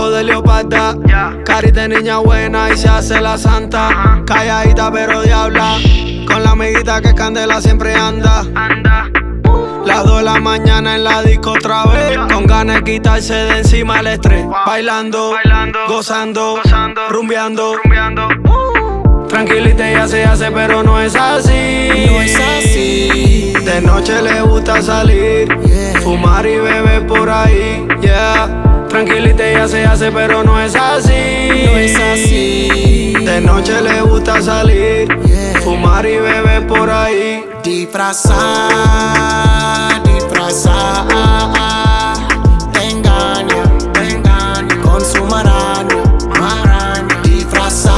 ojo de leoparda, carita de niña buena y se hace la santa. Calladita pero diabla, con la amiguita que candela siempre anda. Las 2 de la mañana en la disco otra vez, con ganas de quitarse de encima el estrés. Bailando, gozando, rumbeando. Tranquilita ella se hace pero no es así. No es así. De noche le gusta salir, fumar y beber por ahí, Tranquilita ella se hace pero no es así. No es así. De noche le gusta salir, fumar y beber por ahí. Disfrazar, te engaña, con su maraña. Disfrazar,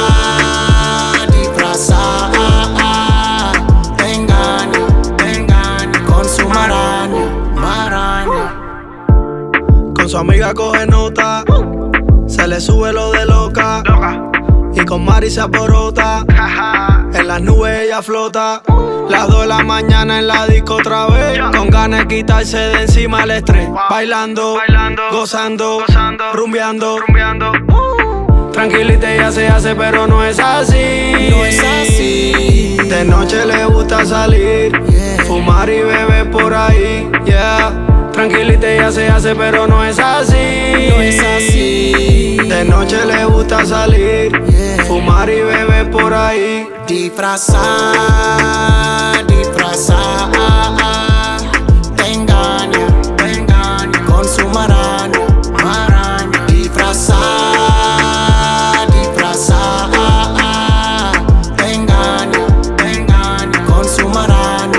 te engaña, con su maraña. Con su amiga coge nota, se le sube lo de loca. Y con Mari se aporota, en las nubes ella flota. Las 2 de la mañana en la disco otra vez, con ganas de quitarse de encima el estrés. Bailando, gozando, rumbeando. Tranquilita ella se hace pero no es así. No es así. De noche le gusta salir, fumar y beber por ahí, Tranquilita ella se hace pero no es así. No es así. De noche le gusta salir, fumar y beber por ahí. Disfrazar, te engaña, con su maraña. Disfrazar, te engaña, con su maraña.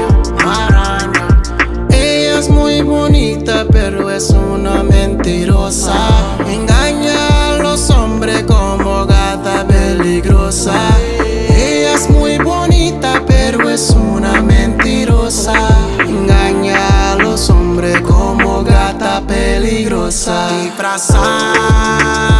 Ella es muy bonita pero es una mentirosa. Engaña a los hombres como gata peligrosa. Ella es muy bonita pero es una mentirosa. Engaña a los hombres como gata peligrosa. Disfrazar.